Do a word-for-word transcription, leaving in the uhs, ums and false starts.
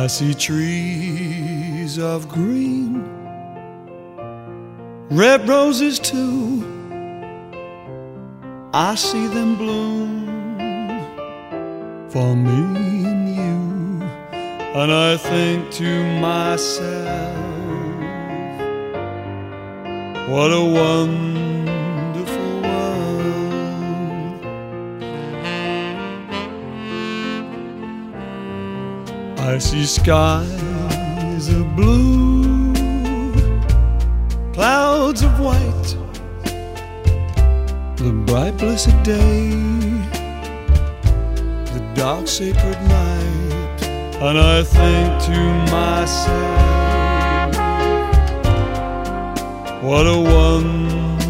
I see trees of green, red roses too. I see them bloom for me and you, and I think to myself, what a wonderful world. I see skies of blue, clouds of white, the bright blessed day, the dark sacred night, and I think to myself, what a wonderful